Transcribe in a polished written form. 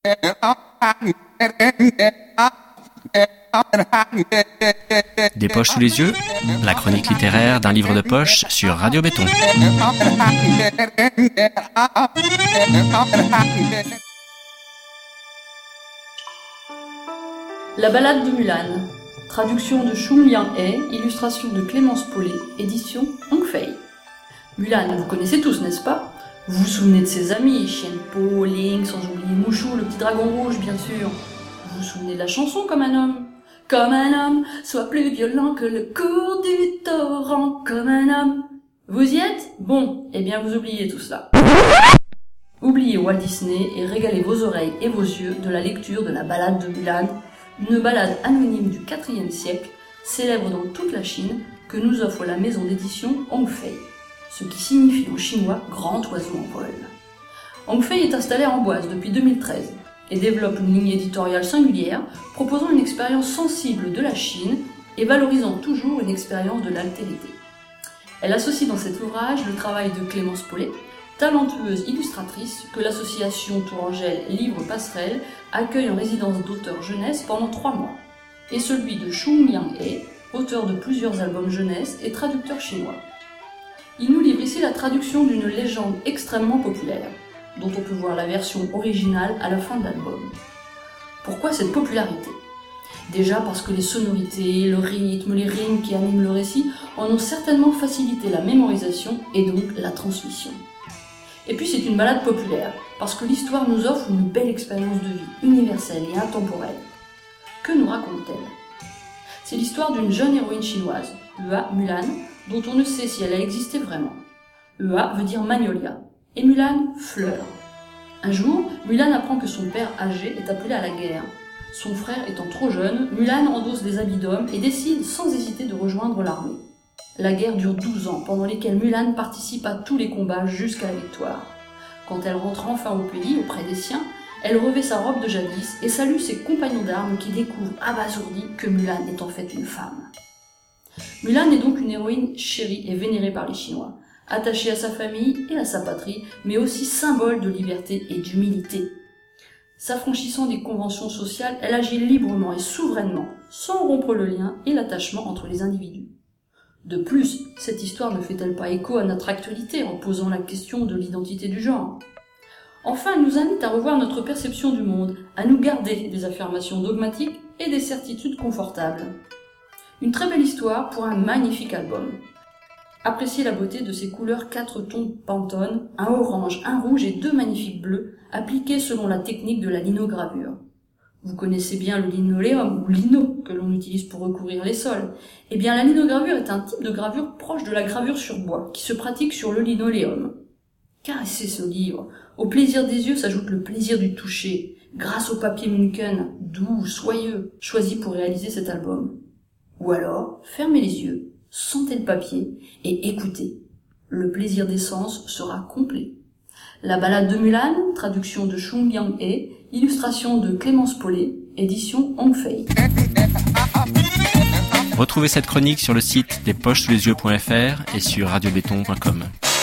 Des poches sous les yeux, la chronique littéraire d'un livre de poche sur Radio Béton. La balade de Mulan, traduction de Shum Liang-He, illustration de Clémence Paulet, édition Hong Fei. Mulan, vous connaissez tous, n'est-ce pas ? Vous vous souvenez de ses amis, Xianpo, Ling, sans oublier Mushu, le petit dragon rouge, bien sûr. Vous vous souvenez de la chanson Comme un homme ? Comme un homme, sois plus violent que le cours du torrent, comme un homme. Vous y êtes ? Bon, eh bien vous oubliez tout cela. Oubliez Walt Disney et régalez vos oreilles et vos yeux de la lecture de la balade de Mulan, une balade anonyme du IVe siècle, célèbre dans toute la Chine, que nous offre la maison d'édition Hong Fei, ce qui signifie en chinois « grand oiseau en vol ». Hong Fei est installé à Amboise depuis 2013 et développe une ligne éditoriale singulière, proposant une expérience sensible de la Chine et valorisant toujours une expérience de l'altérité. Elle associe dans cet ouvrage le travail de Clémence Paulet, talentueuse illustratrice que l'association Tourangelle Livre Passerelle accueille en résidence d'auteur jeunesse pendant 3 mois, et celui de Shum Liang-He, auteur de plusieurs albums jeunesse et traducteur chinois. Il nous livre ici la traduction d'une légende extrêmement populaire, dont on peut voir la version originale à la fin de l'album. Pourquoi cette popularité ? Déjà parce que les sonorités, le rythme, les rimes qui animent le récit en ont certainement facilité la mémorisation et donc la transmission. Et puis c'est une balade populaire, parce que l'histoire nous offre une belle expérience de vie, universelle et intemporelle. Que nous raconte-t-elle ? C'est l'histoire d'une jeune héroïne chinoise, Hua Mulan, dont on ne sait si elle a existé vraiment. Hua veut dire magnolia, et Mulan, fleur. Un jour, Mulan apprend que son père âgé est appelé à la guerre. Son frère étant trop jeune, Mulan endosse des habits d'homme et décide sans hésiter de rejoindre l'armée. La guerre dure 12 ans, pendant lesquels Mulan participe à tous les combats jusqu'à la victoire. Quand elle rentre enfin au pays, auprès des siens, elle revêt sa robe de jadis et salue ses compagnons d'armes qui découvrent abasourdis que Mulan est en fait une femme. Mulan est donc une héroïne chérie et vénérée par les Chinois, attachée à sa famille et à sa patrie, mais aussi symbole de liberté et d'humilité. S'affranchissant des conventions sociales, elle agit librement et souverainement, sans rompre le lien et l'attachement entre les individus. De plus, cette histoire ne fait-elle pas écho à notre actualité en posant la question de l'identité du genre ? Enfin, elle nous invite à revoir notre perception du monde, à nous garder des affirmations dogmatiques et des certitudes confortables. Une très belle histoire pour un magnifique album. Appréciez la beauté de ses couleurs 4 tons Pantone, un orange, un rouge et 2 magnifiques bleus, appliqués selon la technique de la linogravure. Vous connaissez bien le linoléum, ou lino, que l'on utilise pour recouvrir les sols. Eh bien, la linogravure est un type de gravure proche de la gravure sur bois, qui se pratique sur le linoléum. Caressez ce livre. Au plaisir des yeux s'ajoute le plaisir du toucher, grâce au papier Munken, doux, soyeux, choisi pour réaliser cet album. Ou alors, fermez les yeux, sentez le papier et écoutez. Le plaisir des sens sera complet. La balade de Mulan, traduction de Shum Liang-He, illustration de Clémence Paulet, édition Hong Fei. Retrouvez cette chronique sur le site despochessouslesyeux.fr et sur radiobéton.com.